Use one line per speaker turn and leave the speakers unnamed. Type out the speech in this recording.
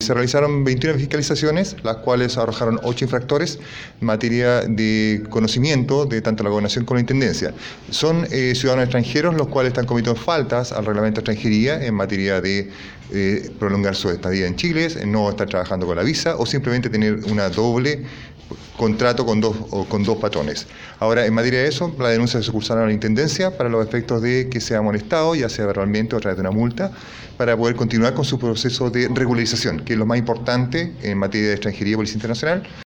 Se realizaron 21 fiscalizaciones, las cuales arrojaron 8 infractores en materia de conocimiento de tanto la gobernación como la intendencia. Son ciudadanos extranjeros los cuales están cometiendo faltas al reglamento de extranjería en materia de prolongar su estadía en Chile, no estar trabajando con la visa o simplemente tener una doble contrato con dos patrones. Ahora, en materia de eso, la denuncia se cursaron a la Intendencia para los efectos de que sea molestado, ya sea verbalmente o a través de una multa, para poder continuar con su proceso de regularización, que es lo más importante en materia de extranjería y policía internacional.